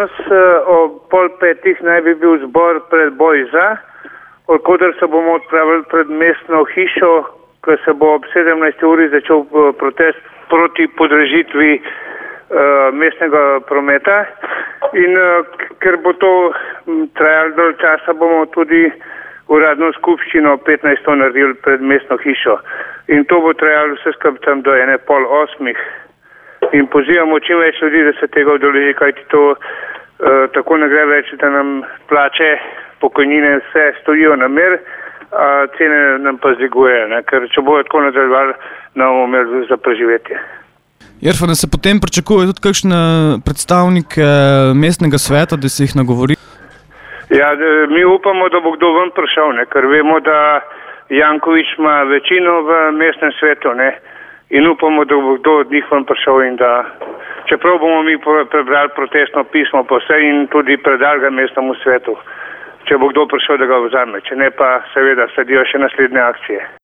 danes ob 4:30 naj bi bil zbor pred Bojza, odkoder se bomo odpravili pred mestno hišo, ko se bo ob 17. uri začel protest proti podražitvi mestnega prometa. In ker bo to trajalo dolgo časa, bomo tudi uradno skupščino 15. naredili pred mestno hišo. In to bo trajalo vse skupaj tam do 7:30. In pozivamo čim več ljudi, da se tega udeleži, kajti to tako ne gre več, da nam plače, pokojnine vse stojijo na mer, a cene nam pa zdvigujejo, ker če bojo tako nadaljevali, ne bomo imeli za preživetje. Irfan, se potem pričakuje tudi kakšne predstavnike mestnega sveta, da se jih nagovori? Ja, mi upamo, da bo kdo ven prišel, ker vemo, da Janković ima večino v mestnem svetu, in upamo, da bo kdo od njih ven prišel in da, čeprav bomo mi prebrali protestno pismo po vse in tudi predali ga mestnemu svetu, če bo kdo prišel, da ga vzame, če ne pa seveda sledijo še naslednje akcije.